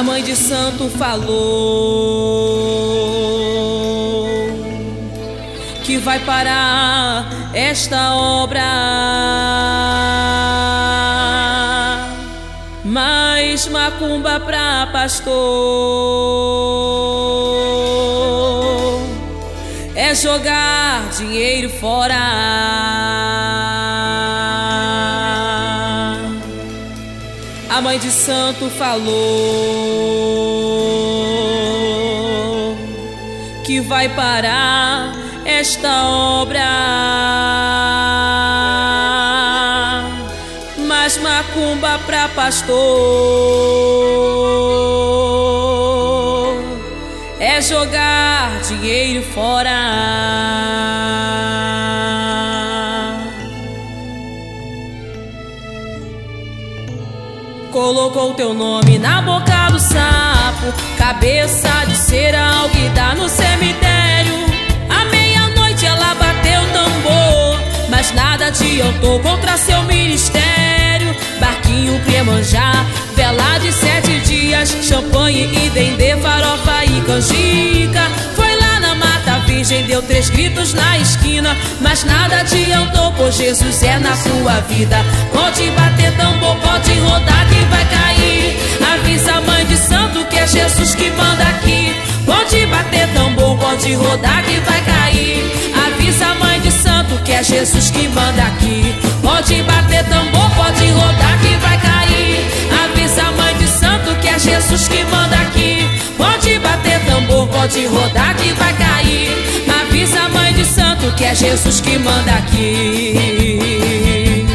A mãe de santo falou que vai parar esta obra, mas macumba pra pastor é jogar dinheiro fora. A mãe de santo falou que vai parar esta obra, mas macumba pra pastor é jogar dinheiro fora. Colocou teu nome na boca do sapo, cabeça de cera, alguida no cemitério. À meia-noite ela bateu tambor, mas nada adiantou contra seu ministério. Barquinho Iemanjá, vela de 7 dias, champanhe e dendê, farofa e canjica. Foi lá na Mata Virgem, deu 3 gritos na esquina, mas nada adiantou, pois Jesus é na sua vida. Pode bater tambor, pode rodar que vai cair. Avisa a mãe de santo que é Jesus que manda aqui. Pode bater tambor, pode rodar que vai cair. Avisa a mãe de santo que é Jesus que manda aqui. Pode bater tambor, pode rodar que vai cair. Avisa a mãe de santo que é Jesus que manda aqui. Pode bater tambor, pode rodar que vai cair. Avisa a mãe de santo que é Jesus que manda aqui.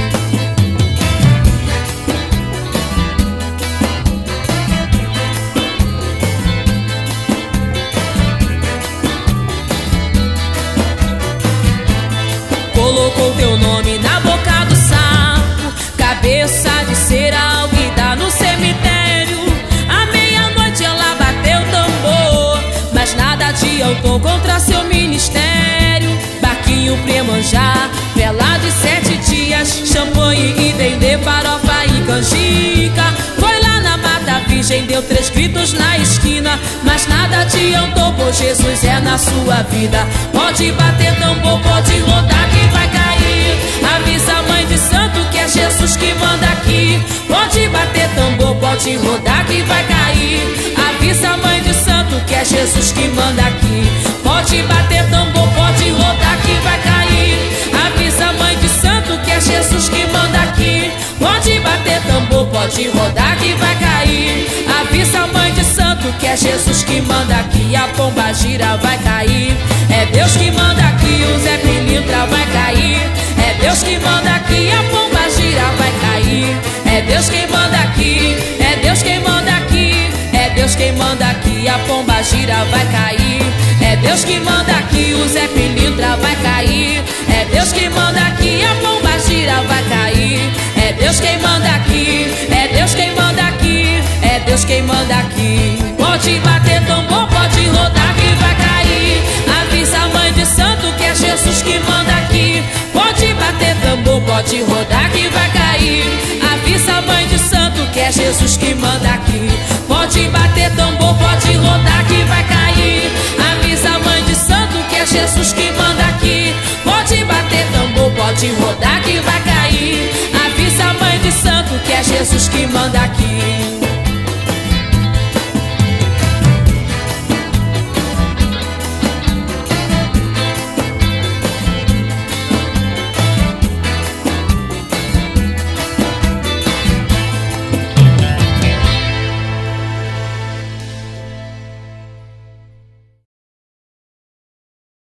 Colocou teu nome na boca do sapo, cabeça de cera, alguida no cemitério. À meia-noite ela bateu tambor, mas nada adiantou contra seu ministério. Barquinho Iemanjá, vela de 7 dias, champanhe e dendê, farofa e canjica. Foi lá na Mata Virgem, deu 3 gritos na esquina, mas nada adiantou, pois Jesus é na sua vida. Pode bater tambor, pode rodar que vai cair. Avisa a mãe de santo que é Jesus que manda aqui. Pode bater tambor, pode rodar que vai cair. Avisa a mãe de santo que é Jesus que manda aqui. Pode bater tambor, pode rodar que vai cair. Avisa a mãe de santo que é Jesus que manda aqui. Pode bater tambor, pode rodar que vai cair. Avisa a mãe de santo que é Jesus que manda aqui. A pomba gira vai cair. É Deus que manda aqui, o Zé Pilintra vai cair. É Deus que manda aqui, a pomba gira vai cair. É Deus quem manda aqui, é Deus quem manda aqui. É Deus quem manda aqui, a pomba gira vai cair. É Deus que manda aqui, o Zé Pilintra vai cair. É Deus que manda aqui, a pomba gira vai cair. É Deus quem manda aqui, é Deus quem manda aqui. É Deus quem manda aqui. Pode bater tambor, pode rodar que vai cair. Avisa a mãe de santo que é Jesus que manda aqui. Pode bater tambor, pode rodar que vai cair. Avisa a mãe de santo que é Jesus que manda aqui. Pode bater tambor, pode rodar que vai cair. Avisa a mãe de santo que é Jesus que manda aqui. Pode bater tambor, pode rodar que vai cair. Avisa a mãe de santo que é Jesus que manda aqui.